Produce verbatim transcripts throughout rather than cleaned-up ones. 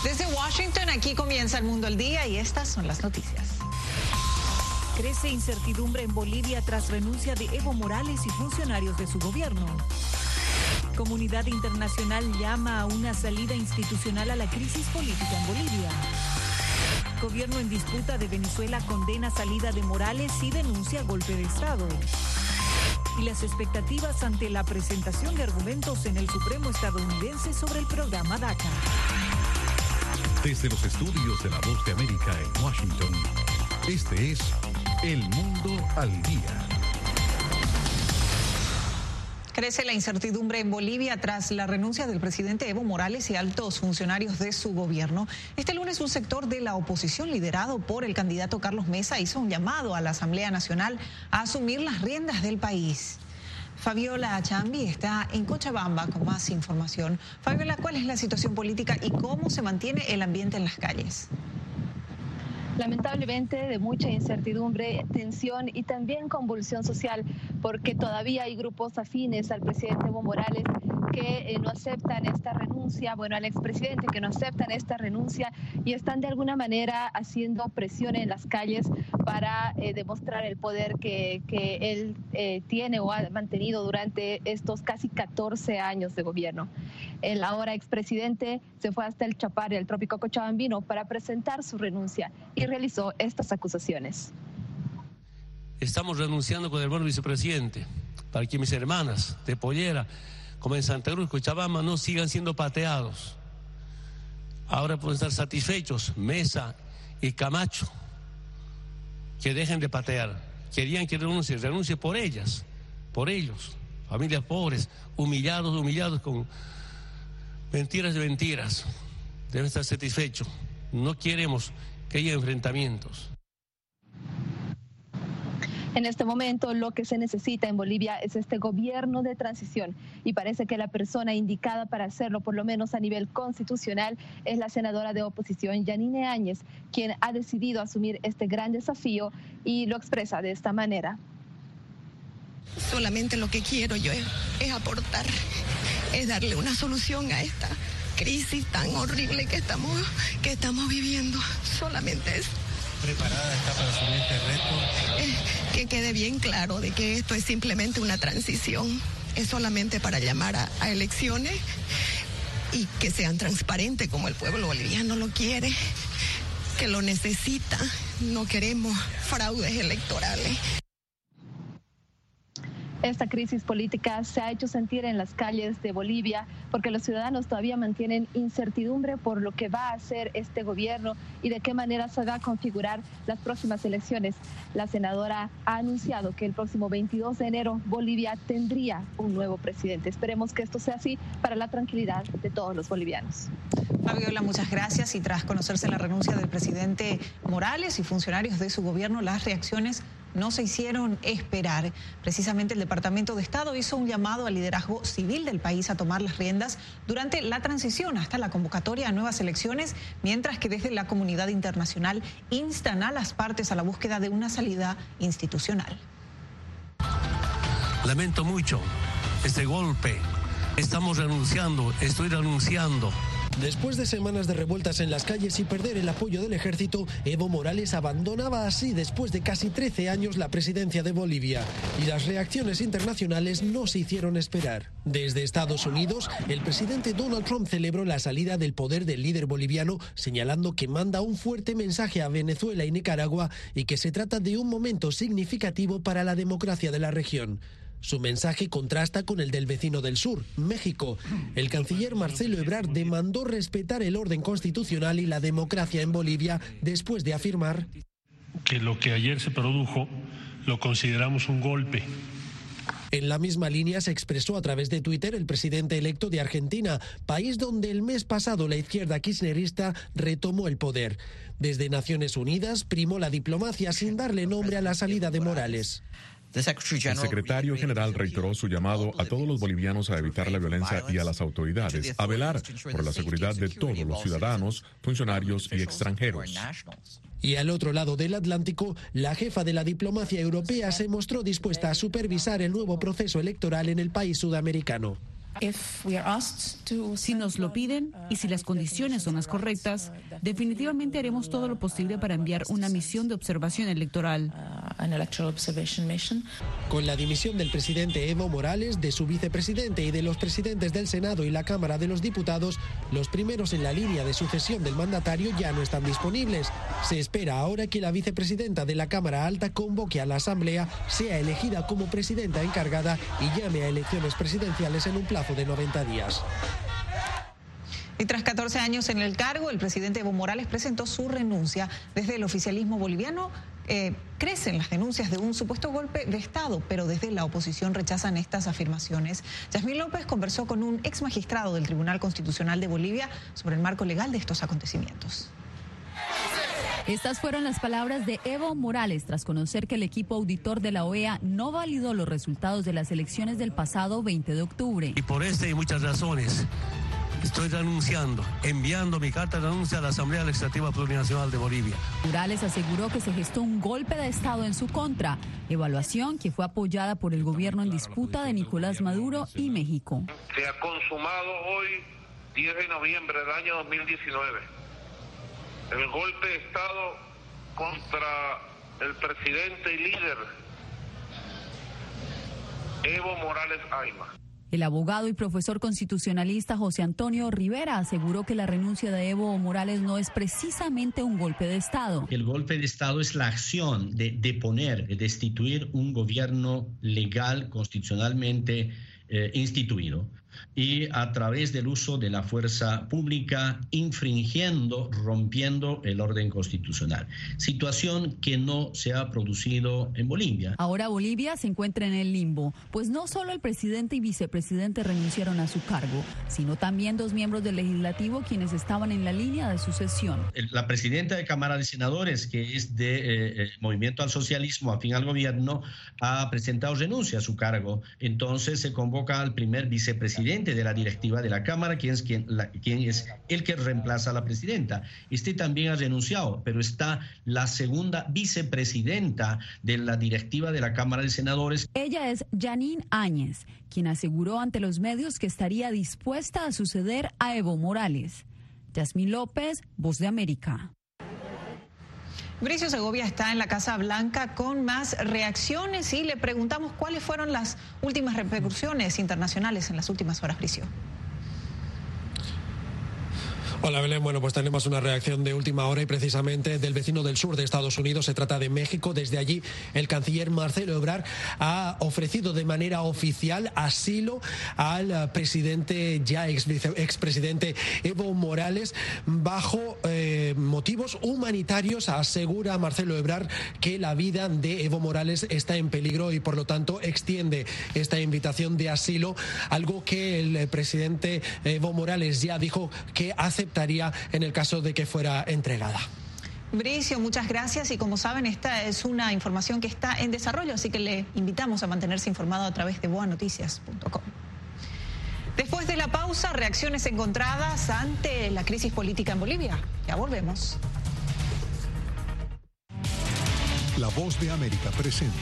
Desde Washington, aquí comienza El Mundo al Día y estas son las noticias. Crece incertidumbre en Bolivia tras renuncia de Evo Morales y funcionarios de su gobierno. Comunidad internacional llama a una salida institucional a la crisis política en Bolivia. Gobierno en disputa de Venezuela condena salida de Morales y denuncia golpe de Estado. Y las expectativas ante la presentación de argumentos en el Supremo estadounidense sobre el programa DACA. Desde los estudios de La Voz de América en Washington, este es El Mundo al Día. Crece la incertidumbre en Bolivia tras la renuncia del presidente Evo Morales y altos funcionarios de su gobierno. Este lunes un sector de la oposición liderado por el candidato Carlos Mesa hizo un llamado a la Asamblea Nacional a asumir las riendas del país. Fabiola Chambi está en Cochabamba con más información. Fabiola, ¿cuál es la situación política y cómo se mantiene el ambiente en las calles? Lamentablemente de mucha incertidumbre, tensión y también convulsión social, porque todavía hay grupos afines al presidente Evo Morales que eh, no aceptan esta renuncia, bueno, al expresidente que no aceptan esta renuncia y están de alguna manera haciendo presión en las calles para eh, demostrar el poder que, que él eh, tiene o ha mantenido durante estos casi catorce años de gobierno. El ahora expresidente se fue hasta el Chapare, el trópico cochabambino, para presentar su renuncia y realizó estas acusaciones. Estamos renunciando con el buen vicepresidente para que mis hermanas de Pollera, como en Santa Cruz, Cochabamba, no sigan siendo pateados. Ahora pueden estar satisfechos Mesa y Camacho, que dejen de patear. Querían que renuncie, renuncie por ellas, por ellos, familias pobres, humillados, humillados con mentiras de mentiras. Deben estar satisfechos. No queremos que haya enfrentamientos. En este momento lo que se necesita en Bolivia es este gobierno de transición y parece que la persona indicada para hacerlo, por lo menos a nivel constitucional, es la senadora de oposición Yanine Áñez, quien ha decidido asumir este gran desafío y lo expresa de esta manera. Solamente lo que quiero yo es, es aportar, es darle una solución a esta crisis tan horrible que estamos, que estamos viviendo, solamente eso. ¿Preparada está para asumir este reto? Eh, que quede bien claro de que esto es simplemente una transición, es solamente para llamar a, a elecciones y que sean transparentes como el pueblo boliviano lo quiere, que lo necesita, no queremos fraudes electorales. Esta crisis política se ha hecho sentir en las calles de Bolivia porque los ciudadanos todavía mantienen incertidumbre por lo que va a hacer este gobierno y de qué manera se va a configurar las próximas elecciones. La senadora ha anunciado que el próximo veintidós de enero Bolivia tendría un nuevo presidente. Esperemos que esto sea así para la tranquilidad de todos los bolivianos. Fabiola, muchas gracias. Y tras conocerse la renuncia del presidente Morales y funcionarios de su gobierno, las reacciones no se hicieron esperar. Precisamente el Departamento de Estado hizo un llamado al liderazgo civil del país a tomar las riendas durante la transición hasta la convocatoria a nuevas elecciones, mientras que desde la comunidad internacional instan a las partes a la búsqueda de una salida institucional. Lamento mucho este golpe. Estamos renunciando, estoy renunciando. Después de semanas de revueltas en las calles y perder el apoyo del ejército, Evo Morales abandonaba así después de casi trece años la presidencia de Bolivia. Y las reacciones internacionales no se hicieron esperar. Desde Estados Unidos, el presidente Donald Trump celebró la salida del poder del líder boliviano, señalando que manda un fuerte mensaje a Venezuela y Nicaragua y que se trata de un momento significativo para la democracia de la región. Su mensaje contrasta con el del vecino del sur, México. El canciller Marcelo Ebrard demandó respetar el orden constitucional y la democracia en Bolivia después de afirmar que lo que ayer se produjo lo consideramos un golpe. En la misma línea se expresó a través de Twitter el presidente electo de Argentina, país donde el mes pasado la izquierda kirchnerista retomó el poder. Desde Naciones Unidas primó la diplomacia sin darle nombre a la salida de Morales. El secretario general reiteró su llamado a todos los bolivianos a evitar la violencia y a las autoridades a velar por la seguridad de todos los ciudadanos, funcionarios y extranjeros. Y al otro lado del Atlántico, la jefa de la diplomacia europea se mostró dispuesta a supervisar el nuevo proceso electoral en el país sudamericano. Si nos lo piden y si las condiciones son las correctas, definitivamente haremos todo lo posible para enviar una misión de observación electoral. Con la dimisión del presidente Evo Morales, de su vicepresidente y de los presidentes del Senado y la Cámara de los Diputados, los primeros en la línea de sucesión del mandatario ya no están disponibles. Se espera ahora que la vicepresidenta de la Cámara Alta convoque a la Asamblea, sea elegida como presidenta encargada y llame a elecciones presidenciales en un plazo de noventa días. Y tras catorce años en el cargo, el presidente Evo Morales presentó su renuncia. Desde el oficialismo boliviano eh, crecen las denuncias de un supuesto golpe de Estado, pero desde la oposición rechazan estas afirmaciones. Yasmín López conversó con un ex magistrado del Tribunal Constitucional de Bolivia sobre el marco legal de estos acontecimientos. Estas fueron las palabras de Evo Morales tras conocer que el equipo auditor de la O E A no validó los resultados de las elecciones del pasado veinte de octubre. Y por esta y muchas razones estoy renunciando, enviando mi carta de renuncia a la Asamblea Legislativa Plurinacional de Bolivia. Morales aseguró que se gestó un golpe de Estado en su contra, evaluación que fue apoyada por el gobierno en disputa de Nicolás Maduro y México. Se ha consumado hoy, diez de noviembre del año dos mil diecinueve, el golpe de Estado contra el presidente y líder Evo Morales Ayma. El abogado y profesor constitucionalista José Antonio Rivera aseguró que la renuncia de Evo Morales no es precisamente un golpe de Estado. El golpe de Estado es la acción de deponer, de destituir un gobierno legal, constitucionalmente eh, instituido, y a través del uso de la fuerza pública, infringiendo, rompiendo el orden constitucional. Situación que no se ha producido en Bolivia. Ahora Bolivia se encuentra en el limbo, pues no solo el presidente y vicepresidente renunciaron a su cargo, sino también dos miembros del legislativo quienes estaban en la línea de sucesión. La presidenta de Cámara de Senadores, que es de eh, Movimiento al Socialismo, afín al gobierno, ha presentado renuncia a su cargo. Entonces se convoca al primer vicepresidente de la directiva de la Cámara, quien es, quien, la, quien es el que reemplaza a la presidenta. Este también ha renunciado, pero está la segunda vicepresidenta de la directiva de la Cámara de Senadores. Ella es Janine Áñez, quien aseguró ante los medios que estaría dispuesta a suceder a Evo Morales. Yasmín López, Voz de América. Bricio Segovia está en la Casa Blanca con más reacciones y le preguntamos cuáles fueron las últimas repercusiones internacionales en las últimas horas, Bricio. Hola Belén, bueno pues tenemos una reacción de última hora y precisamente del vecino del sur de Estados Unidos, se trata de México. Desde allí el canciller Marcelo Ebrard ha ofrecido de manera oficial asilo al presidente, ya ex expresidente Evo Morales, bajo eh, motivos humanitarios. Asegura Marcelo Ebrard que la vida de Evo Morales está en peligro y por lo tanto extiende esta invitación de asilo, algo que el presidente Evo Morales ya dijo que acepta en el caso de que fuera entregada. Bricio, muchas gracias y como saben esta es una información que está en desarrollo, así que le invitamos a mantenerse informado a través de boa noticias punto com. Después de la pausa, reacciones encontradas ante la crisis política en Bolivia. Ya volvemos. La Voz de América presenta.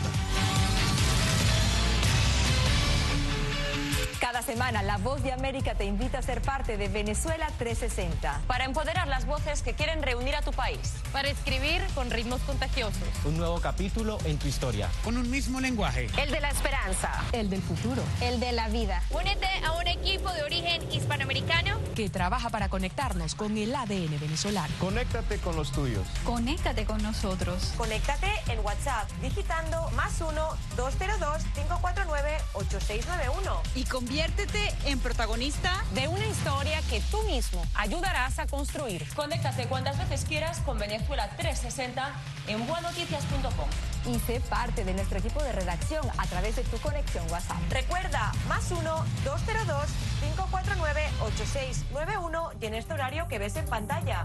Cada semana, La Voz de América te invita a ser parte de Venezuela trescientos sesenta. Para empoderar las voces que quieren reunir a tu país. Para escribir con ritmos contagiosos. Un nuevo capítulo en tu historia. Con un mismo lenguaje. El de la esperanza. El del futuro. El de la vida. Únete a un equipo de origen hispanoamericano que trabaja para conectarnos con el A D N venezolano. Conéctate con los tuyos. Conéctate con nosotros. Conéctate en WhatsApp digitando más uno, dos cero dos, cinco cuatro nueve, ocho seis nueve uno. Y conviértete en protagonista de una historia que tú mismo ayudarás a construir. Conéctate cuantas veces quieras con Venezuela trescientos sesenta en boa noticias punto com. Y sé parte de nuestro equipo de redacción a través de tu conexión WhatsApp. Recuerda, más uno, dos cero dos, cinco cuatro nueve, ocho seis nueve uno y en este horario que ves en pantalla.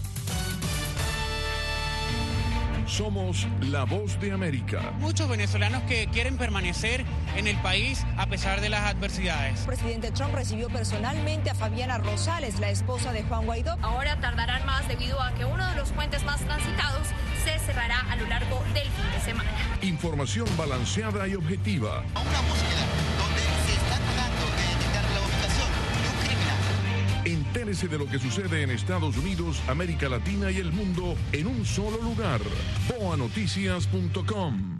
Somos la Voz de América. Muchos venezolanos que quieren permanecer en el país a pesar de las adversidades. El presidente Trump recibió personalmente a Fabiana Rosales, la esposa de Juan Guaidó. Ahora tardarán más debido a que uno de los puentes más transitados se cerrará a lo largo del fin de semana. Información balanceada y objetiva. Una búsqueda donde se está tratando de detectar los Entérese de lo que sucede en Estados Unidos, América Latina y el mundo en un solo lugar. boa noticias punto com.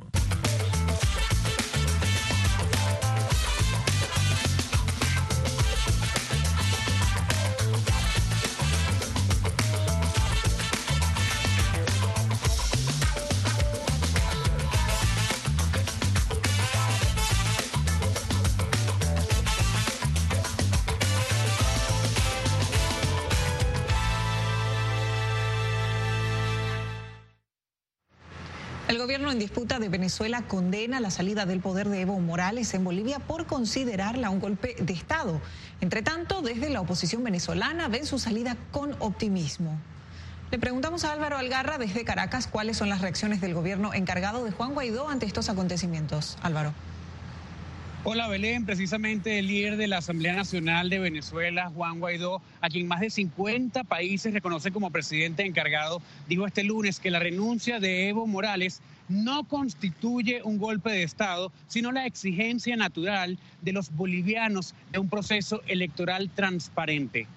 El gobierno en disputa de Venezuela condena la salida del poder de Evo Morales en Bolivia por considerarla un golpe de Estado. Entre tanto, desde la oposición venezolana ven su salida con optimismo. Le preguntamos a Álvaro Algarra desde Caracas cuáles son las reacciones del gobierno encargado de Juan Guaidó ante estos acontecimientos. Álvaro. Hola Belén, precisamente el líder de la Asamblea Nacional de Venezuela, Juan Guaidó, a quien más de cincuenta países reconocen como presidente encargado, dijo este lunes que la renuncia de Evo Morales no constituye un golpe de Estado, sino la exigencia natural de los bolivianos de un proceso electoral transparente.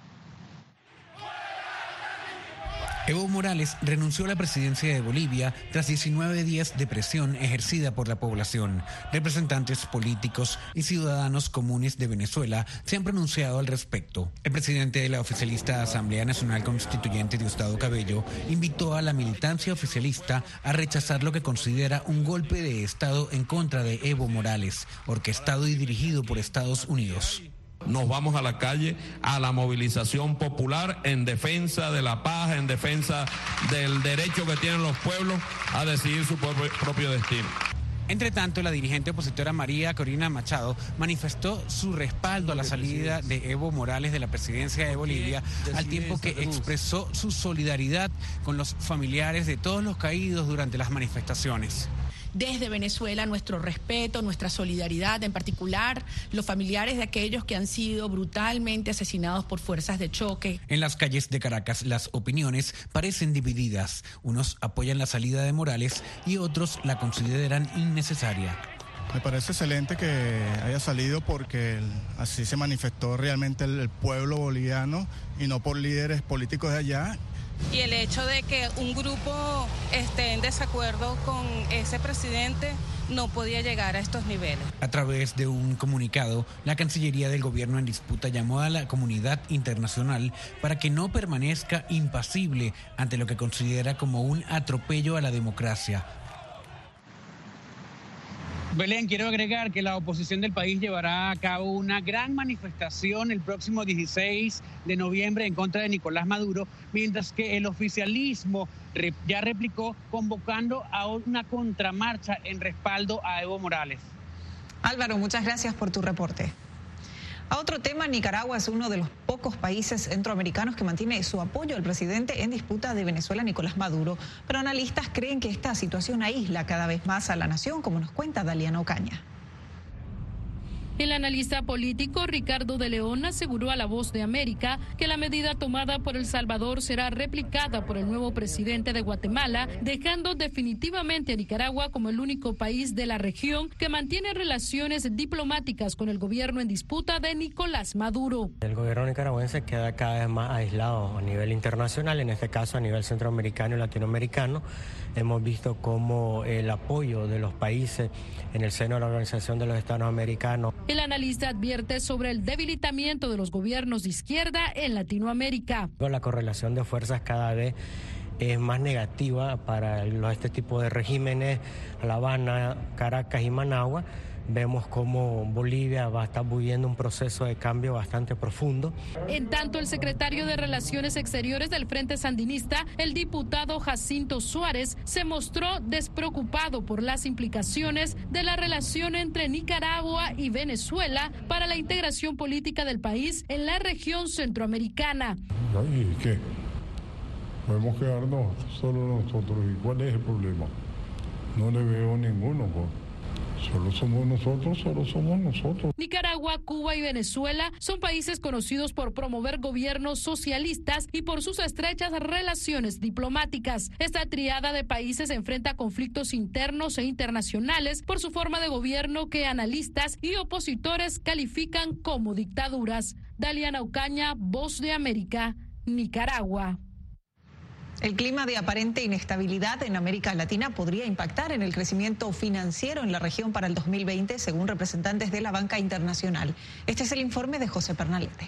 Evo Morales renunció a la presidencia de Bolivia tras diecinueve días de presión ejercida por la población. Representantes políticos y ciudadanos comunes de Venezuela se han pronunciado al respecto. El presidente de la oficialista Asamblea Nacional Constituyente, Diosdado Cabello, invitó a la militancia oficialista a rechazar lo que considera un golpe de Estado en contra de Evo Morales, orquestado y dirigido por Estados Unidos. Nos vamos a la calle, a la movilización popular en defensa de la paz, en defensa del derecho que tienen los pueblos a decidir su propio destino. Entre tanto, la dirigente opositora María Corina Machado manifestó su respaldo a la salida de Evo Morales de la presidencia de Bolivia, al tiempo que expresó su solidaridad con los familiares de todos los caídos durante las manifestaciones. Desde Venezuela, nuestro respeto, nuestra solidaridad, en particular los familiares de aquellos que han sido brutalmente asesinados por fuerzas de choque. En las calles de Caracas, las opiniones parecen divididas. Unos apoyan la salida de Morales y otros la consideran innecesaria. Me parece excelente que haya salido porque así se manifestó realmente el, el pueblo boliviano y no por líderes políticos de allá. Y el hecho de que un grupo esté en desacuerdo con ese presidente no podía llegar a estos niveles. A través de un comunicado, la Cancillería del gobierno en disputa llamó a la comunidad internacional para que no permanezca impasible ante lo que considera como un atropello a la democracia. Belén, quiero agregar que la oposición del país llevará a cabo una gran manifestación el próximo dieciséis de noviembre en contra de Nicolás Maduro, mientras que el oficialismo ya replicó convocando a una contramarcha en respaldo a Evo Morales. Álvaro, muchas gracias por tu reporte. A otro tema, Nicaragua es uno de los pocos países centroamericanos que mantiene su apoyo al presidente en disputa de Venezuela, Nicolás Maduro, pero analistas creen que esta situación aísla cada vez más a la nación, como nos cuenta Daliana Ocaña. El analista político Ricardo de León aseguró a La Voz de América que la medida tomada por El Salvador será replicada por el nuevo presidente de Guatemala, dejando definitivamente a Nicaragua como el único país de la región que mantiene relaciones diplomáticas con el gobierno en disputa de Nicolás Maduro. El gobierno nicaragüense queda cada vez más aislado a nivel internacional, en este caso a nivel centroamericano y latinoamericano. Hemos visto cómo el apoyo de los países en el seno de la Organización de los Estados Americanos. El analista advierte sobre el debilitamiento de los gobiernos de izquierda en Latinoamérica. La correlación de fuerzas cada vez es más negativa para este tipo de regímenes. La Habana, Caracas y Managua. Vemos cómo Bolivia va a estar viviendo un proceso de cambio bastante profundo. En tanto, el secretario de Relaciones Exteriores del Frente Sandinista, el diputado Jacinto Suárez, se mostró despreocupado por las implicaciones de la relación entre Nicaragua y Venezuela para la integración política del país en la región centroamericana. ¿Y qué? Podemos quedarnos solo nosotros. ¿Y cuál es el problema? No le veo ninguno, pues. Solo somos nosotros, solo somos nosotros. Nicaragua Nicaragua, Cuba y Venezuela son países conocidos por promover gobiernos socialistas y por sus estrechas relaciones diplomáticas. Esta triada de países enfrenta conflictos internos e internacionales por su forma de gobierno que analistas y opositores califican como dictaduras. Daliana Ocaña, Voz de América, Nicaragua. El clima de aparente inestabilidad en América Latina podría impactar en el crecimiento financiero en la región para el dos mil veinte, según representantes de la banca internacional. Este es el informe de José Pernalete.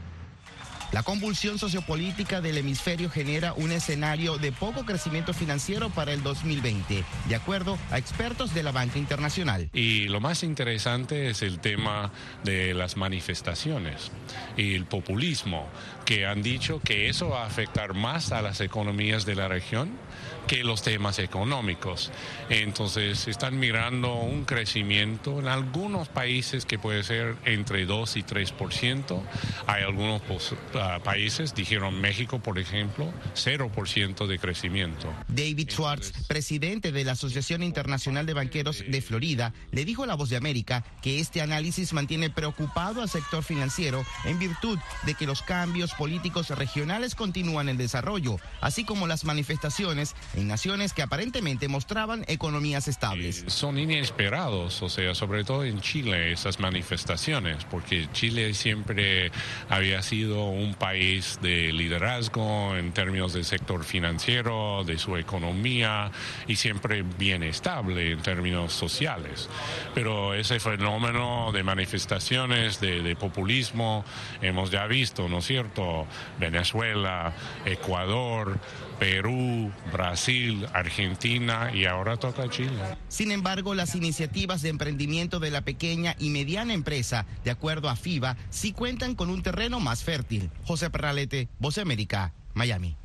La convulsión sociopolítica del hemisferio genera un escenario de poco crecimiento financiero para el dos mil veinte, de acuerdo a expertos de la banca internacional. Y lo más interesante es el tema de las manifestaciones y el populismo, que han dicho que eso va a afectar más a las economías de la región que los temas económicos. Entonces están mirando un crecimiento en algunos países que puede ser entre dos y tres por ciento. Hay algunos uh, países, dijeron México, por ejemplo, cero por ciento de crecimiento. David Schwartz, presidente de la Asociación Internacional de Banqueros de Florida, le dijo a La Voz de América que este análisis mantiene preocupado al sector financiero en virtud de que los cambios políticos regionales continúan en desarrollo, así como las manifestaciones en naciones que aparentemente mostraban economías estables. Eh, son inesperados, o sea, sobre todo en Chile, esas manifestaciones, porque Chile siempre había sido un país de liderazgo en términos del sector financiero, de su economía, y siempre bien estable en términos sociales. Pero ese fenómeno de manifestaciones, de, de populismo, hemos ya visto, ¿no es cierto? Venezuela, Ecuador, Perú, Brasil, Argentina y ahora toca Chile. Sin embargo, las iniciativas de emprendimiento de la pequeña y mediana empresa, de acuerdo a FIBA, sí cuentan con un terreno más fértil. José Pernalete, Voz de América, Miami.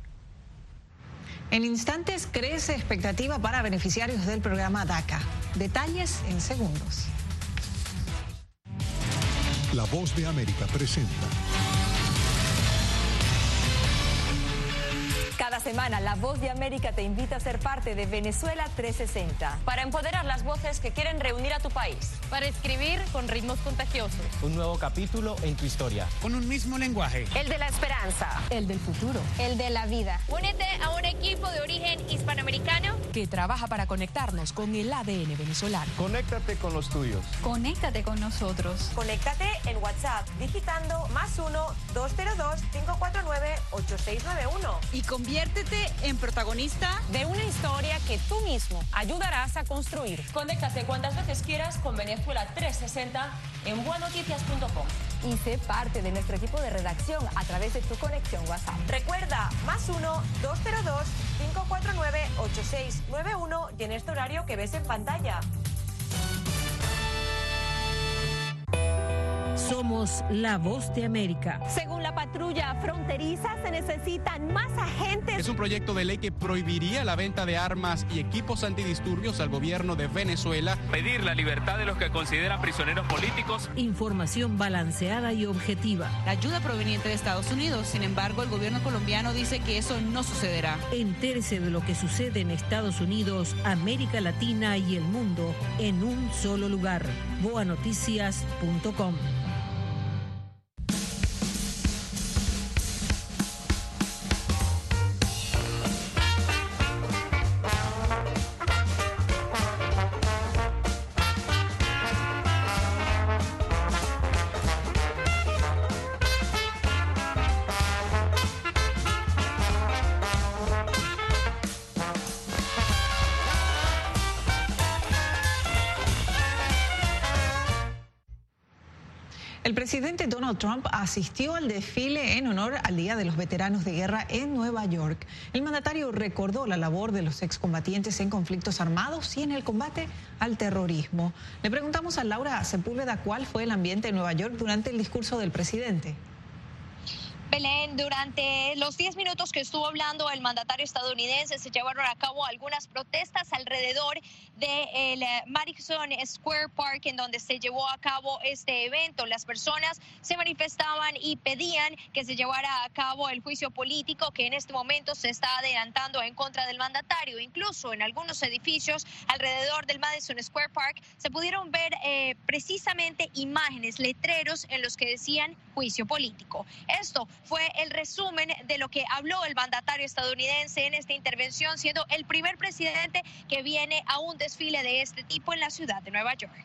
En instantes crece expectativa para beneficiarios del programa DACA. Detalles en segundos. La Voz de América presenta. Cada semana, La Voz de América te invita a ser parte de Venezuela trescientos sesenta. Para empoderar las voces que quieren reunir a tu país. Para escribir con ritmos contagiosos. Un nuevo capítulo en tu historia. Con un mismo lenguaje. El de la esperanza. El del futuro. El de la vida. Únete a un equipo de origen hispanoamericano que trabaja para conectarnos con el A D N venezolano. Conéctate con los tuyos. Conéctate con nosotros. Conéctate en WhatsApp digitando más uno dos cero dos cinco cuatro nueve ocho seis nueve uno. Y conviértete en protagonista de una historia que tú mismo ayudarás a construir. Conéctate cuantas veces quieras con Venezuela trescientos sesenta en bua noticias punto com. Y sé parte de nuestro equipo de redacción a través de tu conexión WhatsApp. Recuerda, más uno dos cero dos cinco cuatro nueve ocho seis nueve uno y en este horario que ves en pantalla. Somos la Voz de América. Según la patrulla fronteriza, se necesitan más agentes. Es un proyecto de ley que prohibiría la venta de armas y equipos antidisturbios al gobierno de Venezuela. Pedir la libertad de los que consideran prisioneros políticos. Información balanceada y objetiva. La ayuda proveniente de Estados Unidos. Sin embargo, el gobierno colombiano dice que eso no sucederá. Entérese de lo que sucede en Estados Unidos, América Latina y el mundo en un solo lugar. boa noticias punto com. El presidente Donald Trump asistió al desfile en honor al Día de los Veteranos de Guerra en Nueva York. El mandatario recordó la labor de los excombatientes en conflictos armados y en el combate al terrorismo. Le preguntamos a Laura Sepúlveda cuál fue el ambiente en Nueva York durante el discurso del presidente. Belén, durante los diez minutos que estuvo hablando el mandatario estadounidense, se llevaron a cabo algunas protestas alrededor del Madison Square Park, en donde se llevó a cabo este evento. Las personas se manifestaban y pedían que se llevara a cabo el juicio político que en este momento se está adelantando en contra del mandatario. Incluso en algunos edificios alrededor del Madison Square Park se pudieron ver eh, precisamente imágenes, letreros en los que decían juicio político. Esto fue el resumen de lo que habló el mandatario estadounidense en esta intervención, siendo el primer presidente que viene a un desfile de este tipo en la ciudad de Nueva York.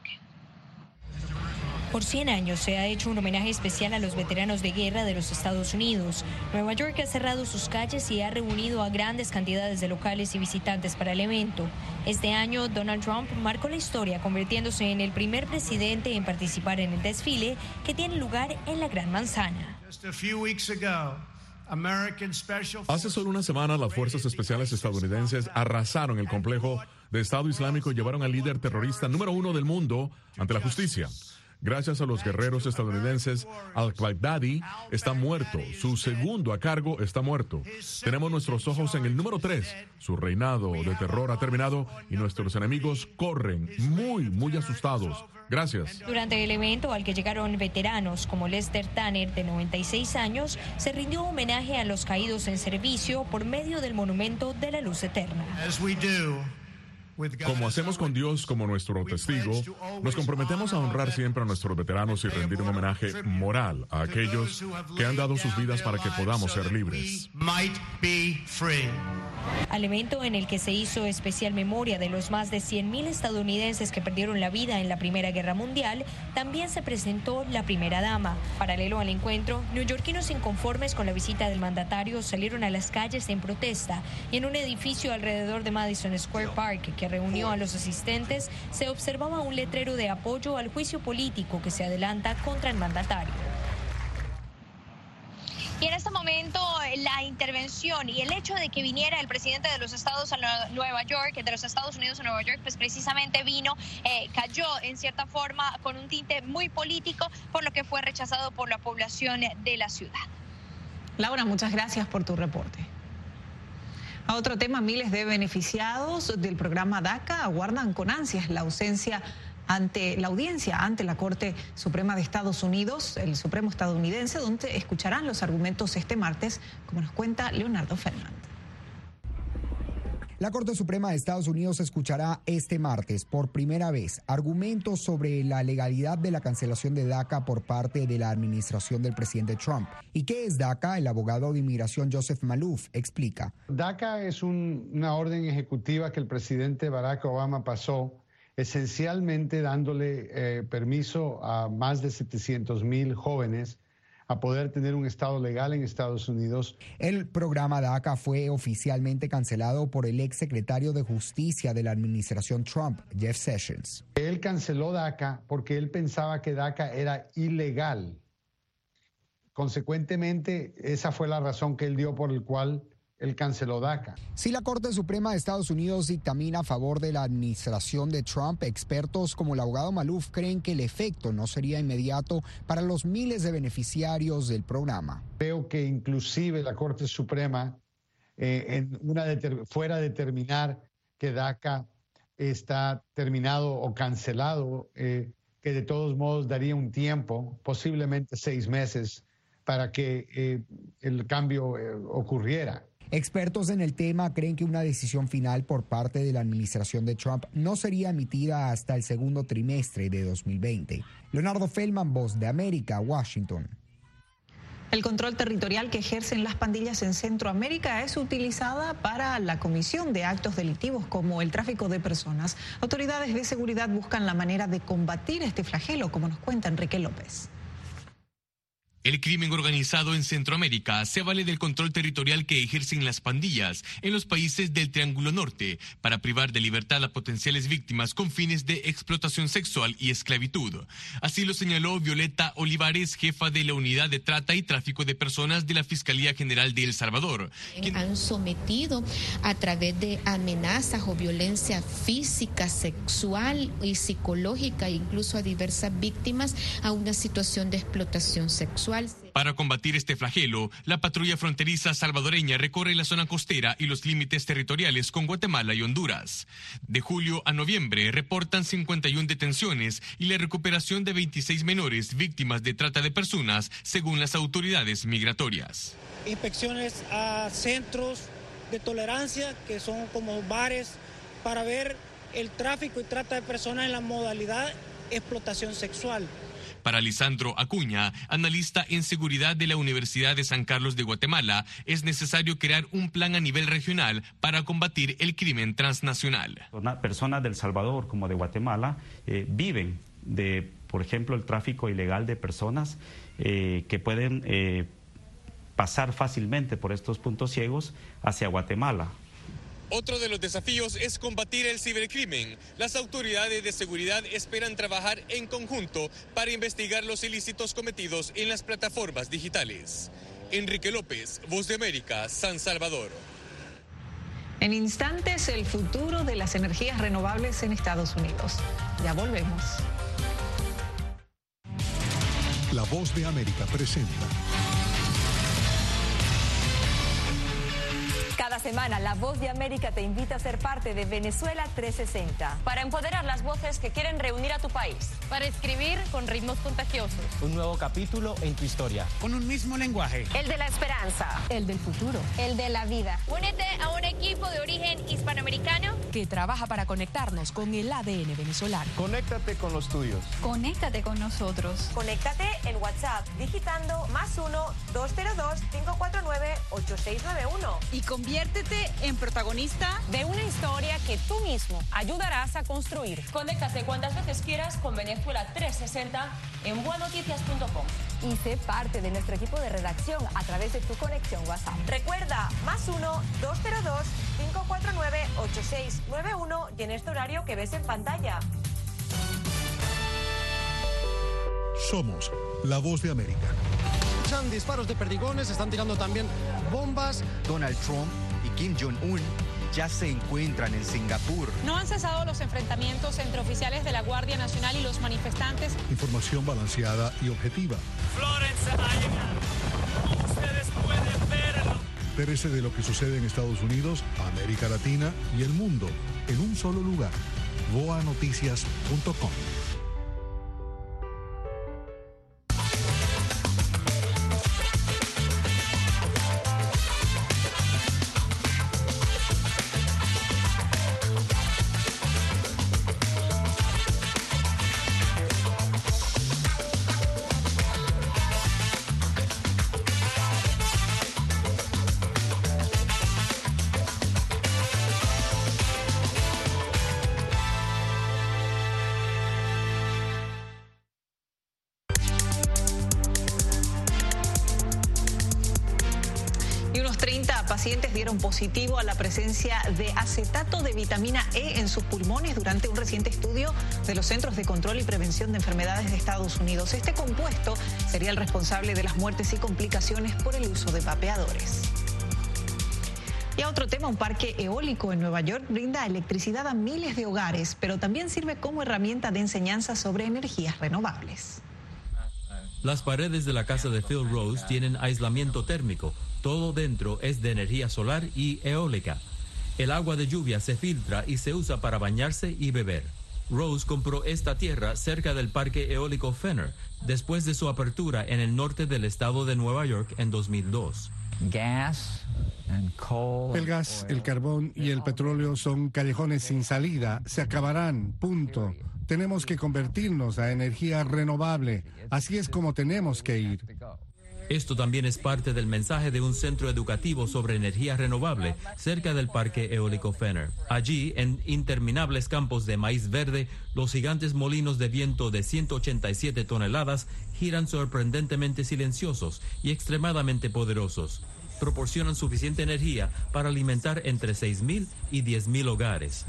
Por cien años se ha hecho un homenaje especial a los veteranos de guerra de los Estados Unidos. Nueva York ha cerrado sus calles y ha reunido a grandes cantidades de locales y visitantes para el evento. Este año, Donald Trump marcó la historia, convirtiéndose en el primer presidente en participar en el desfile que tiene lugar en la Gran Manzana. Hace solo una semana, las fuerzas especiales estadounidenses arrasaron el complejo de Estado Islámico y llevaron al líder terrorista número uno del mundo ante la justicia. Gracias a los guerreros estadounidenses, al-Baghdadi está muerto, su segundo a cargo está muerto. Tenemos nuestros ojos en el número tres, su reinado de terror ha terminado y nuestros enemigos corren muy, muy asustados. Gracias. Durante el evento al que llegaron veteranos como Lester Tanner, de noventa y seis años, se rindió homenaje a los caídos en servicio por medio del monumento de la luz eterna. Como hacemos con Dios como nuestro testigo, nos comprometemos a honrar siempre a nuestros veteranos y rendir un homenaje moral a aquellos que han dado sus vidas para que podamos ser libres. Al evento en el que se hizo especial memoria de los más de cien mil estadounidenses que perdieron la vida en la Primera Guerra Mundial, también se presentó la primera dama. Paralelo al encuentro, neoyorquinos inconformes con la visita del mandatario salieron a las calles en protesta y en un edificio alrededor de Madison Square Park que reunió a los asistentes se observaba un letrero de apoyo al juicio político que se adelanta contra el mandatario. Y en este momento la intervención y el hecho de que viniera el presidente de los Estados a Nueva York, de los Estados Unidos a Nueva York, pues precisamente vino, eh, cayó en cierta forma con un tinte muy político, por lo que fue rechazado por la población de la ciudad. Laura, muchas gracias por tu reporte. A otro tema, miles de beneficiados del programa DACA aguardan con ansias la ausencia ante la audiencia ante la Corte Suprema de Estados Unidos, el Supremo estadounidense, donde escucharán los argumentos este martes, como nos cuenta Leonardo Feldman. La Corte Suprema de Estados Unidos escuchará este martes por primera vez argumentos sobre la legalidad de la cancelación de DACA por parte de la administración del presidente Trump. ¿Y qué es DACA? El abogado de inmigración Joseph Malouf explica. DACA es un, una orden ejecutiva que el presidente Barack Obama pasó, esencialmente dándole eh, permiso a más de setecientos mil jóvenes a poder tener un estado legal en Estados Unidos. El programa DACA fue oficialmente cancelado por el exsecretario de Justicia de la administración Trump, Jeff Sessions. Él canceló DACA porque él pensaba que DACA era ilegal. Consecuentemente, esa fue la razón que él dio por el cual él canceló DACA. Si la Corte Suprema de Estados Unidos dictamina a favor de la administración de Trump, expertos como el abogado Malouf creen que el efecto no sería inmediato para los miles de beneficiarios del programa. Veo que inclusive la Corte Suprema eh, en una deter- fuera a determinar que DACA está terminado o cancelado, eh, que de todos modos daría un tiempo, posiblemente seis meses, para que eh, el cambio eh, ocurriera. Expertos en el tema creen que una decisión final por parte de la administración de Trump no sería emitida hasta el segundo trimestre de dos mil veinte. Leonardo Feldman, Voz de América, Washington. El control territorial que ejercen las pandillas en Centroamérica es utilizada para la comisión de actos delictivos como el tráfico de personas. Autoridades de seguridad buscan la manera de combatir este flagelo, como nos cuenta Enrique López. El crimen organizado en Centroamérica se vale del control territorial que ejercen las pandillas en los países del Triángulo Norte para privar de libertad a potenciales víctimas con fines de explotación sexual y esclavitud. Así lo señaló Violeta Olivares, jefa de la Unidad de Trata y Tráfico de Personas de la Fiscalía General de El Salvador. Quien... Han sometido a través de amenazas o violencia física, sexual y psicológica, incluso a diversas víctimas, a una situación de explotación sexual. sexual. Para combatir este flagelo, la patrulla fronteriza salvadoreña recorre la zona costera y los límites territoriales con Guatemala y Honduras. De julio a noviembre reportan cincuenta y una detenciones y la recuperación de veintiséis menores víctimas de trata de personas, según las autoridades migratorias. Inspecciones a centros de tolerancia, que son como bares, para ver el tráfico y trata de personas en la modalidad explotación sexual. Para Lisandro Acuña, analista en seguridad de la Universidad de San Carlos de Guatemala, es necesario crear un plan a nivel regional para combatir el crimen transnacional. Personas del Salvador como de Guatemala eh, viven de, por ejemplo, el tráfico ilegal de personas eh, que pueden eh, pasar fácilmente por estos puntos ciegos hacia Guatemala. Otro de los desafíos es combatir el cibercrimen. Las autoridades de seguridad esperan trabajar en conjunto para investigar los ilícitos cometidos en las plataformas digitales. Enrique López, Voz de América, San Salvador. En instantes, el futuro de las energías renovables en Estados Unidos. Ya volvemos. La Voz de América presenta. Cada semana, La Voz de América te invita a ser parte de Venezuela trescientos sesenta. Para empoderar las voces que quieren reunir a tu país. Para escribir con ritmos contagiosos. Un nuevo capítulo en tu historia. Con un mismo lenguaje. El de la esperanza. El del futuro. El de la vida. Únete a un equipo de origen hispanoamericano que trabaja para conectarnos con el A D N venezolano. Conéctate con los tuyos. Conéctate con nosotros. Conéctate en WhatsApp digitando más uno, dos cero dos, cinco cuatro nueve, ocho seis nueve uno. Y conviértete en protagonista de una historia que tú mismo ayudarás a construir. Conéctate cuantas veces quieras con Venezuela trescientos sesenta en buenoticias punto com. Y sé parte de nuestro equipo de redacción a través de tu conexión WhatsApp. Recuerda, más uno, dos cero dos, cinco cuatro nueve, ocho seis nueve uno y en este horario que ves en pantalla. Somos La Voz de América. Escuchan disparos de perdigones, están tirando también bombas. Donald Trump y Kim Jong-un ya se encuentran en Singapur. No han cesado los enfrentamientos entre oficiales de la Guardia Nacional y los manifestantes. Información balanceada y objetiva. Florence, ustedes pueden verlo. Entérese de lo que sucede en Estados Unidos, América Latina y el mundo en un solo lugar. voa noticias punto com. Pacientes dieron positivo a la presencia de acetato de vitamina E en sus pulmones durante un reciente estudio de los Centros de Control y Prevención de Enfermedades de Estados Unidos. Este compuesto sería el responsable de las muertes y complicaciones por el uso de vapeadores. Y a otro tema, un parque eólico en Nueva York brinda electricidad a miles de hogares, pero también sirve como herramienta de enseñanza sobre energías renovables. Las paredes de la casa de Phil Rose tienen aislamiento térmico. Todo dentro es de energía solar y eólica. El agua de lluvia se filtra y se usa para bañarse y beber. Rose compró esta tierra cerca del parque eólico Fenner, después de su apertura en el norte del estado de Nueva York en dos mil dos. Gas and coal. El gas, el carbón y el petróleo son callejones sin salida. Se acabarán, punto. Tenemos que convertirnos a energía renovable. Así es como tenemos que ir. Esto también es parte del mensaje de un centro educativo sobre energía renovable cerca del parque eólico Fenner. Allí, en interminables campos de maíz verde, los gigantes molinos de viento de ciento ochenta y siete toneladas giran sorprendentemente silenciosos y extremadamente poderosos. Proporcionan suficiente energía para alimentar entre seis mil y diez mil hogares.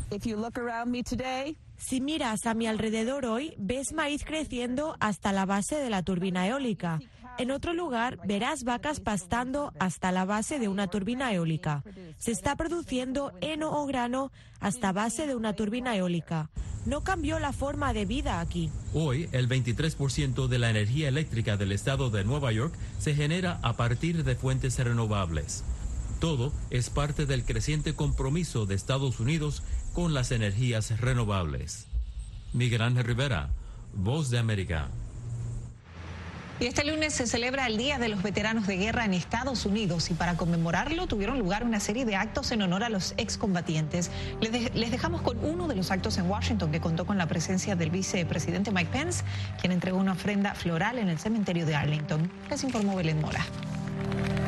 Si miras a mi alrededor hoy, ves maíz creciendo hasta la base de la turbina eólica. En otro lugar, verás vacas pastando hasta la base de una turbina eólica. Se está produciendo heno o grano hasta base de una turbina eólica. no cambió la forma de vida aquí. Hoy, el veintitrés por ciento de la energía eléctrica del estado de Nueva York se genera a partir de fuentes renovables. Todo es parte del creciente compromiso de Estados Unidos con las energías renovables. Miguel Ángel Rivera, Voz de América. Y este lunes se celebra el Día de los Veteranos de Guerra en Estados Unidos y para conmemorarlo tuvieron lugar una serie de actos en honor a los excombatientes. Les, de, les dejamos con uno de los actos en Washington que contó con la presencia del vicepresidente Mike Pence, quien entregó una ofrenda floral en el cementerio de Arlington. Les informó Belén Mora.